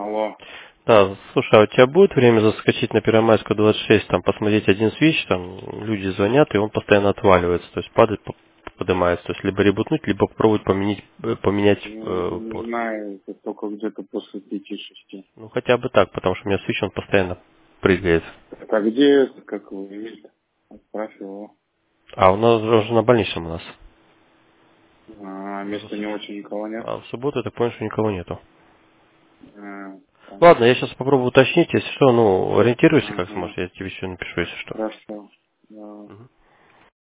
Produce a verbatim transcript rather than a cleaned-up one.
Алло. Да, слушай, а у тебя будет время заскочить на Первомайскую двадцать шесть, там посмотреть один свич, там люди звонят, и он постоянно отваливается, то есть падает, по- поднимается, то есть либо ребутнуть, либо попробовать поменять, э, поменять Ну, э, не порт. знаю, это только где-то после пяти-шести. Ну хотя бы так, потому что у меня свич, он постоянно прыгает. Так, а где это, как его есть? Отправь его. А у нас же уже на больничном у нас. А, У нас места не очень никого нет. А в субботу, я так понял, что никого нету. А, Ладно, я понятно. сейчас попробую уточнить, если что, ну, ориентируйся как Ага. сможешь, я тебе еще напишу, если что. Хорошо. Да. Мгм.